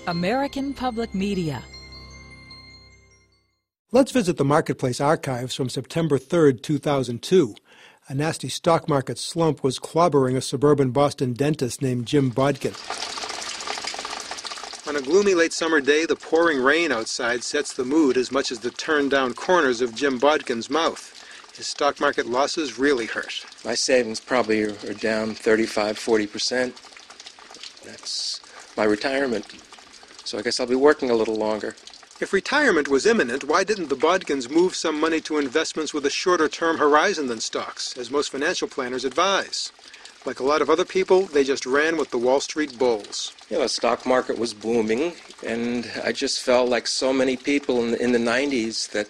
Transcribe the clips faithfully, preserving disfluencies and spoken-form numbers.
American Public Media. Let's visit the Marketplace archives from September third, two thousand two. A nasty stock market slump was clobbering a suburban Boston dentist named Jim Bodkin. On a gloomy late summer day, the pouring rain outside sets the mood as much as the turned-down corners of Jim Bodkin's mouth. His stock market losses really hurt. My savings probably are, are down thirty-five, forty percent. That's my retirement. So I guess I'll be working a little longer. If retirement was imminent, why didn't the Bodkins move some money to investments with a shorter-term horizon than stocks, as most financial planners advise? Like a lot of other people, they just ran with the Wall Street bulls. You know, the stock market was booming, and I just felt like so many people in the, in the nineties that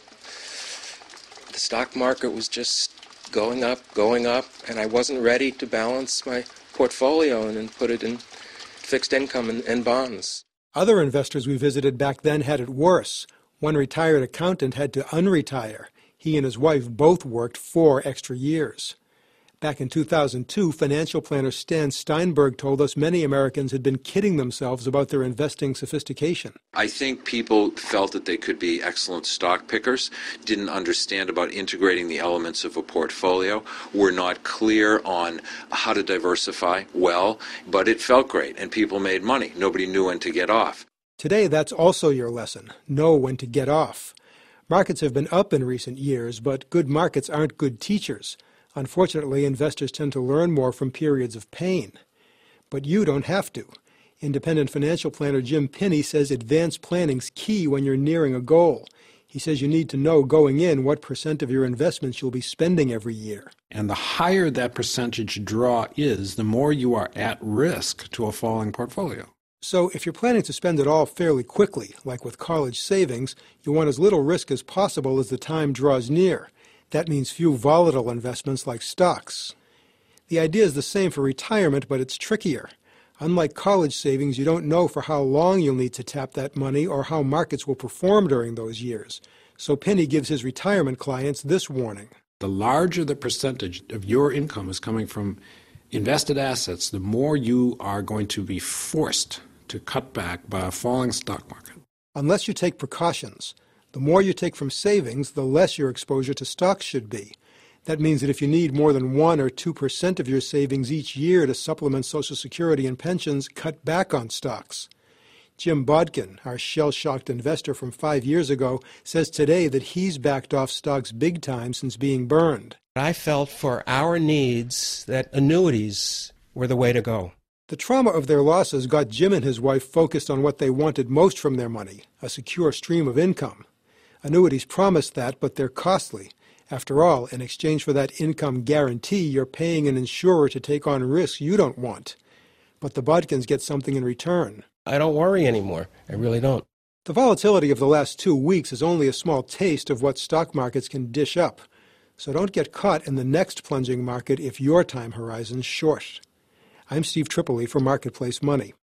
the stock market was just going up, going up, and I wasn't ready to balance my portfolio and then put it in fixed income and, and bonds. Other investors we visited back then had it worse. One retired accountant had to unretire. He and his wife both worked four extra years. Back in two thousand two, financial planner Stan Steinberg told us many Americans had been kidding themselves about their investing sophistication. I think people felt that they could be excellent stock pickers, didn't understand about integrating the elements of a portfolio, were not clear on how to diversify well, but it felt great, and people made money. Nobody knew when to get off. Today, that's also your lesson. Know when to get off. Markets have been up in recent years, but good markets aren't good teachers. Unfortunately, investors tend to learn more from periods of pain. But you don't have to. Independent financial planner Jim Pinney says advanced planning's key when you're nearing a goal. He says you need to know going in what percent of your investments you'll be spending every year. And the higher that percentage draw is, the more you are at risk to a falling portfolio. So if you're planning to spend it all fairly quickly, like with college savings, you want as little risk as possible as the time draws near. That means few volatile investments like stocks. The idea is the same for retirement, but it's trickier. Unlike college savings, you don't know for how long you'll need to tap that money or how markets will perform during those years. So Pinney gives his retirement clients this warning. The larger the percentage of your income is coming from invested assets, the more you are going to be forced to cut back by a falling stock market. Unless you take precautions. The more you take from savings, the less your exposure to stocks should be. That means that if you need more than one or two percent of your savings each year to supplement Social Security and pensions, cut back on stocks. Jim Bodkin, our shell-shocked investor from five years ago, says today that he's backed off stocks big time since being burned. I felt for our needs that annuities were the way to go. The trauma of their losses got Jim and his wife focused on what they wanted most from their money, a secure stream of income. Annuities promise that, but they're costly. After all, in exchange for that income guarantee, you're paying an insurer to take on risks you don't want. But the Bodkins get something in return. I don't worry anymore. I really don't. The volatility of the last two weeks is only a small taste of what stock markets can dish up. So don't get caught in the next plunging market if your time horizon's short. I'm Steve Tripoli for Marketplace Money.